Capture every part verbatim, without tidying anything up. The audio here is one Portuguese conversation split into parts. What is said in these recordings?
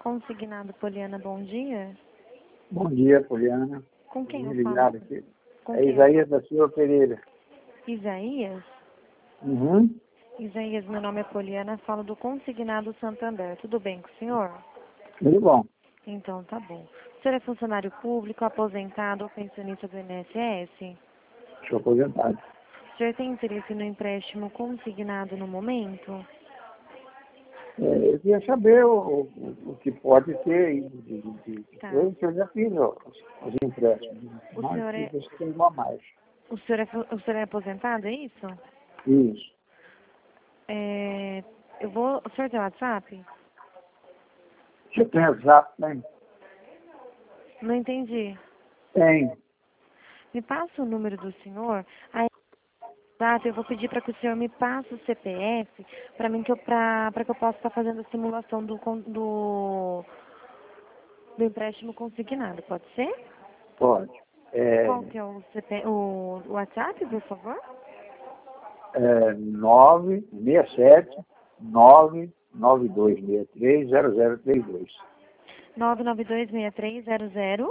Consignado Poliana, bom dia. Bom dia, Poliana. Com quem eu Ligado falo? aqui. Com É quem? Isaías da Silva Pereira. Isaías? Uhum. Isaías, meu nome é Poliana, falo do Consignado Santander. Tudo bem com o senhor? Tudo bom. Então, tá bom. O senhor é funcionário público, aposentado ou pensionista do I N S S? Sou aposentado. O senhor tem interesse no empréstimo consignado no momento? É, eu queria saber o, o, o que pode ter aí de, de, de Tá. coisa que eu já fiz, ó, os, os empréstimos. O Mas senhor é, você tem uma a mais. o senhor é, fu- o senhor é aposentado, é isso? Isso. É, eu vou... O senhor tem WhatsApp? Você tem WhatsApp, né? Não entendi. Tem. Me passa o número do senhor. Aí, tá, eu vou pedir para que o senhor me passe o C P F para mim que eu para para que eu possa estar fazendo a simulação do con- do do empréstimo consignado. Pode ser? Pode. É, Qual que é o C P o o WhatsApp, por favor? é nove seis sete nove nove dois seis três zero zero três dois. nove nove dois seis três zero zero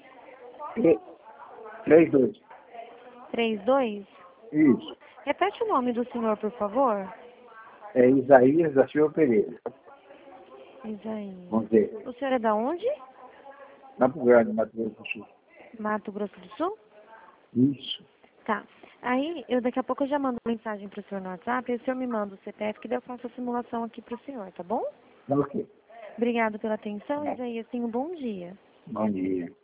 três dois. três dois. Isso. Repete o nome do senhor, por favor. É Isaías da Silva Pereira. Isaías. Vamos ver. O senhor é da onde? Campo Grande, Mato Grosso do Sul. Mato Grosso do Sul? Isso. Tá. Aí, eu daqui a pouco eu já mando mensagem pro senhor no WhatsApp e o senhor me manda o C P F que daí eu faço a simulação aqui pro senhor, tá bom? Ok. Obrigado pela atenção, Isaías. Tenha um bom dia. Bom dia.